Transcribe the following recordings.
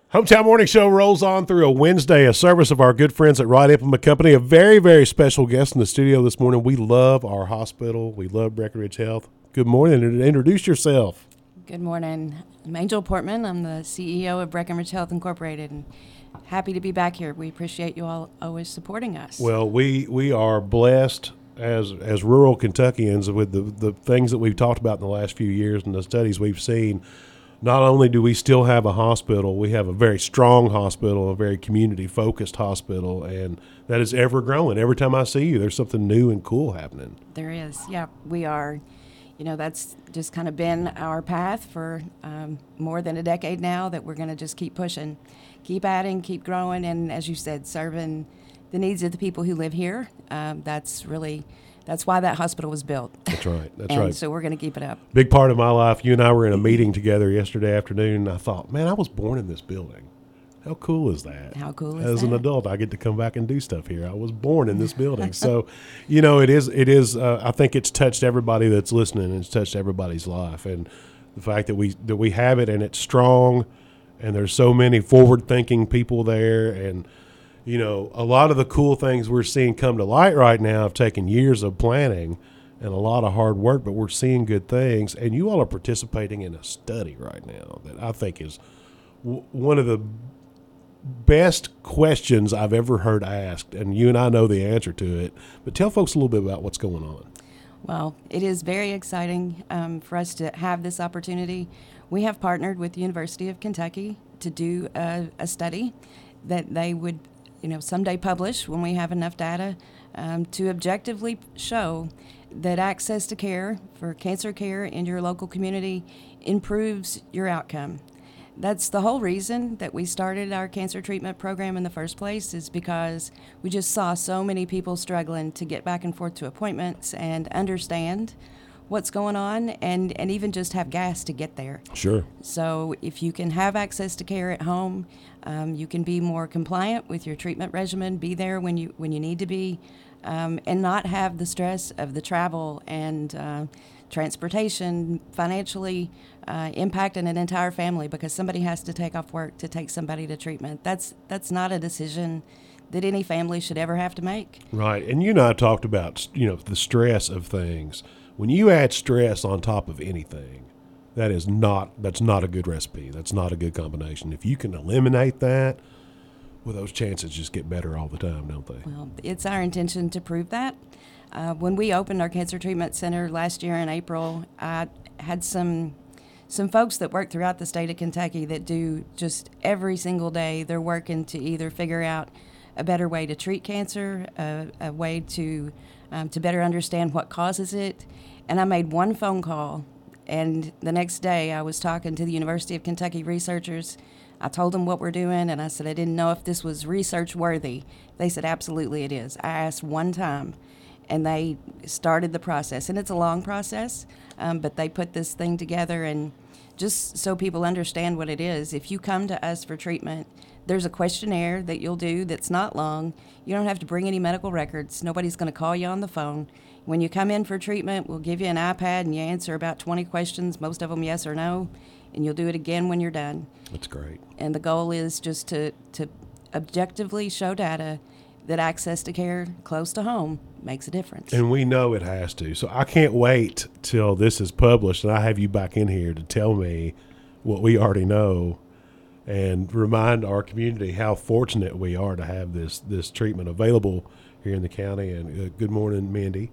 Hometown Morning Show rolls on through a Wednesday, a service of our good friends at Wright Implement Company. A very, very special guest in the studio this morning. We love our hospital. We love Breckenridge Health. Good morning, and introduce yourself. Good morning. I'm Angel Portman. I'm the CEO of Breckenridge Health Incorporated, and happy to be back here. We appreciate you all always supporting us. Well, we are blessed as rural Kentuckians with the things that we've talked about in the last few years and the studies we've seen. Not only do we still have a hospital, we have a very strong hospital, a very community-focused hospital, and that is ever growing. Every time I see you, there's something new and cool happening. There is. Yeah, we are. You know, that's just kind of been our path for more than a decade now, that we're going to just keep pushing, keep adding, keep growing, and as you said, serving the needs of the people who live here. That's why that hospital was built. That's right. That's and right. So we're going to keep it up. Big part of my life. You and I were in a meeting together yesterday afternoon, and I thought, man, I was born in this building. How cool is that? How cool is As that? an adult, I get to come back and do stuff here. I was born in this building. So, you know, it is, I think it's touched everybody that's listening, and it's touched everybody's life. And the fact that we have it and it's strong, and there's so many forward-thinking people there, and you know, a lot of the cool things we're seeing come to light right now have taken years of planning and a lot of hard work, but we're seeing good things. And you all are participating in a study right now that I think is one of the best questions I've ever heard asked. And you and I know the answer to it. But tell folks a little bit about what's going on. Well, it is very exciting for us to have this opportunity. We have partnered with the University of Kentucky to do a study that they would someday publish when we have enough data to objectively show that access to care for cancer care in your local community improves your outcome. That's the whole reason that we started our cancer treatment program in the first place, is because we just saw so many people struggling to get back and forth to appointments and understand what's going on and even just have gas to get there. Sure. So if you can have access to care at home, you can be more compliant with your treatment regimen, be there when you need to be, and not have the stress of the travel and transportation financially impacting an entire family because somebody has to take off work to take somebody to treatment. That's not a decision that any family should ever have to make. Right. And you and I talked about, the stress of things. When you add stress on top of anything, that's not a good recipe. That's not a good combination. If you can eliminate that, well, those chances just get better all the time, don't they? Well, it's our intention to prove that. When we opened our cancer treatment center last year in April, I had some folks that work throughout the state of Kentucky that do just every single day. They're working to either figure out a better way to treat cancer, a way to better understand what causes it. And I made one phone call, and the next day I was talking to the University of Kentucky researchers. I told them what we're doing, and I said I didn't know if this was research worthy. They said absolutely it is. I asked one time, and they started the process. And it's a long process, but they put this thing together. And just so people understand what it is, if you come to us for treatment, there's a questionnaire that you'll do that's not long. You don't have to bring any medical records. Nobody's going to call you on the phone. When you come in for treatment, we'll give you an iPad and you answer about 20 questions, most of them yes or no, and you'll do it again when you're done. That's great. And the goal is just to objectively show data that access to care close to home makes a difference. And we know it has to. So I can't wait till this is published and I have you back in here to tell me what we already know and remind our community how fortunate we are to have this treatment available here in the county. And good morning, Mandy.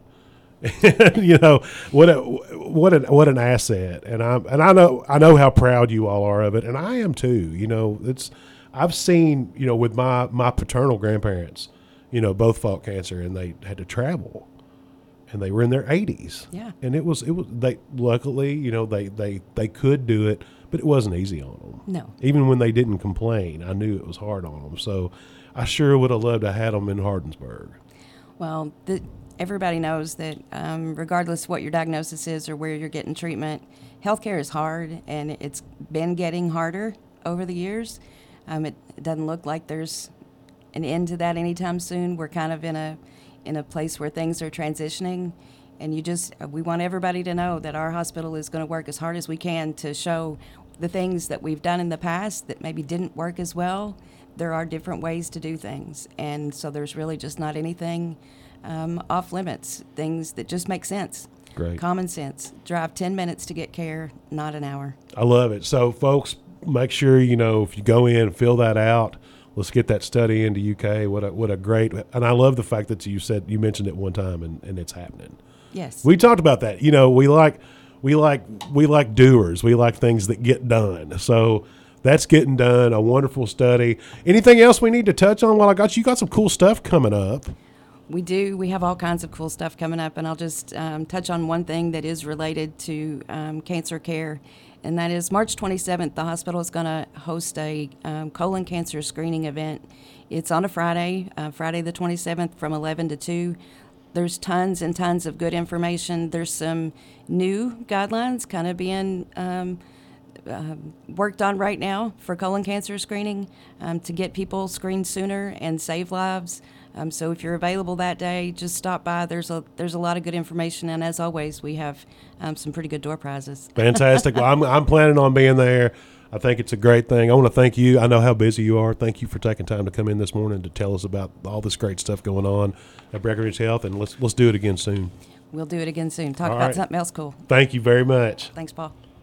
What an asset. And I know how proud you all are of it, and I am too. I've seen, with my paternal grandparents, both fought cancer and they had to travel. And they were in their 80s. Yeah. And they luckily, they could do it, but it wasn't easy on them. No. Even when they didn't complain, I knew it was hard on them. So I sure would have loved to have had them in Hardinsburg. Well, everybody knows that regardless of what your diagnosis is or where you're getting treatment, healthcare is hard, and it's been getting harder over the years. It doesn't look like there's an end to that anytime soon. We're kind of in a place where things are transitioning, and we want everybody to know that our hospital is going to work as hard as we can to show the things that we've done in the past that maybe didn't work as well, there are different ways to do things. And so there's really just not anything off limits, things that just make sense. Great. Common sense. Drive 10 minutes to get care, not an hour. I love it. So, folks, make sure, if you go in, fill that out. Let's get that study into UK. What a great, and I love the fact that you mentioned it one time and it's happening. Yes. We talked about that. We like doers. We like things that get done. So that's getting done. A wonderful study. Anything else we need to touch on while I got you? You got some cool stuff coming up. We do. We have all kinds of cool stuff coming up, and I'll just touch on one thing that is related to cancer care, and that is March 27th, the hospital is going to host a colon cancer screening event. It's on a Friday, Friday the 27th from 11 to 2. There's tons and tons of good information. There's some new guidelines kind of being worked on right now for colon cancer screening to get people screened sooner and save lives. So if you're available that day, just stop by. There's a lot of good information, and as always, we have some pretty good door prizes. Fantastic. Well, I'm planning on being there. I think it's a great thing. I want to thank you. I know how busy you are. Thank you for taking time to come in this morning to tell us about all this great stuff going on at Breckenridge Health, and let's do it again soon. We'll do it again soon. Talk All about right. something else cool. Thank you very much. Thanks, Paul.